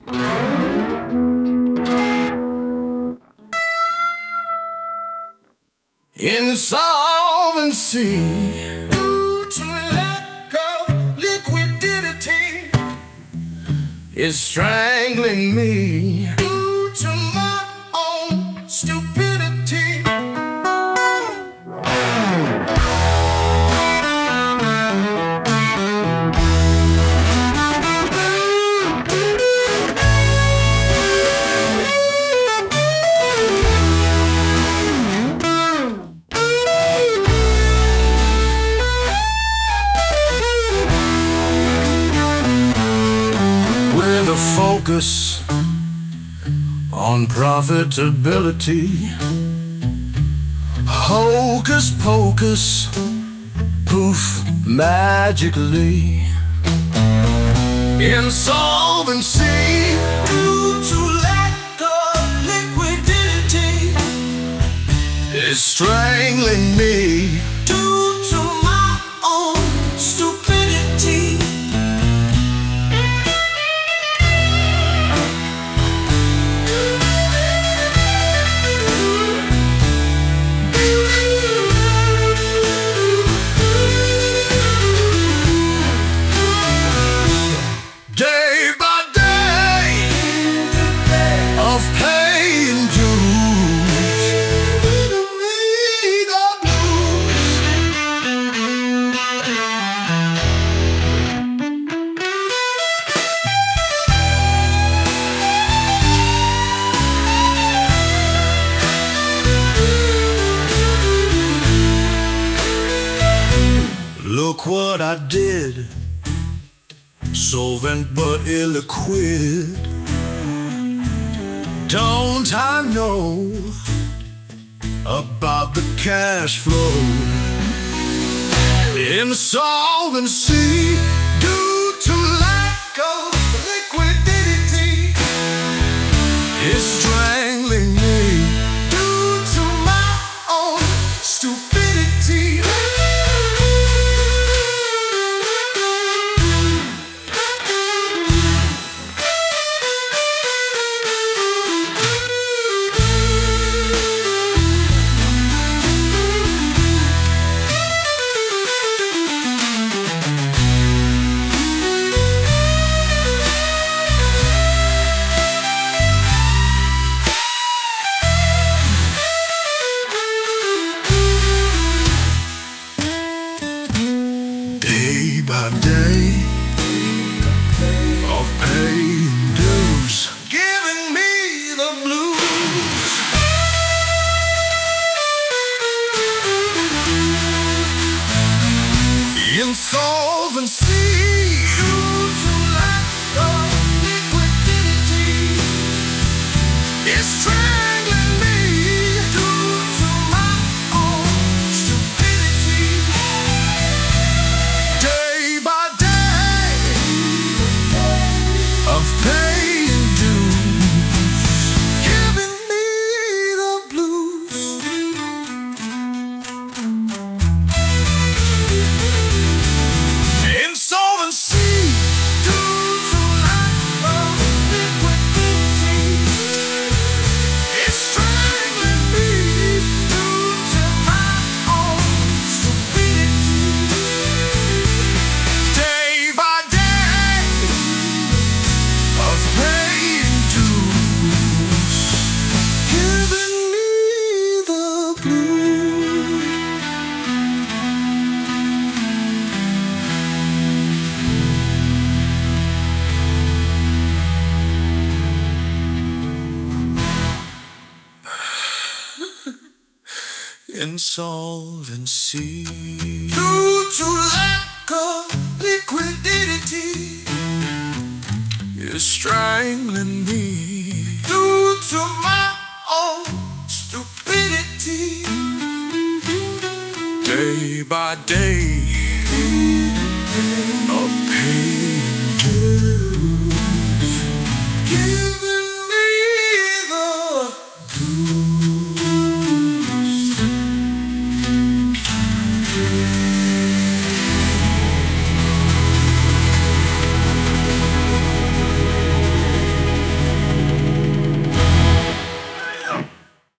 Insolvency due to lack of liquidity is strangling me due to my own stupidity. With a focus on profitability, hocus pocus, poof, magically. Insolvency due to lack of liquidity is strangling me due to my own stupidity. Day by day of paying dues, giving me the blues. Look what I did. Solvent but illiquid. Don't I know about the cash flow? Insolvency due to lack of liquidity is strangling me due to my own stupidity. Day by day of paying dues, giving me the blues. Insolvency due to lack of liquidity is strangling me due to my own stupidity. Day by day of paying dues, giving me the blues. Insolvency due to lack of liquidity is strangling me due to my own stupidity. Day by day of paying dues, giving me the blues. Insolvency due to lack of liquidity is strangling me due to my own stupidity. Day by day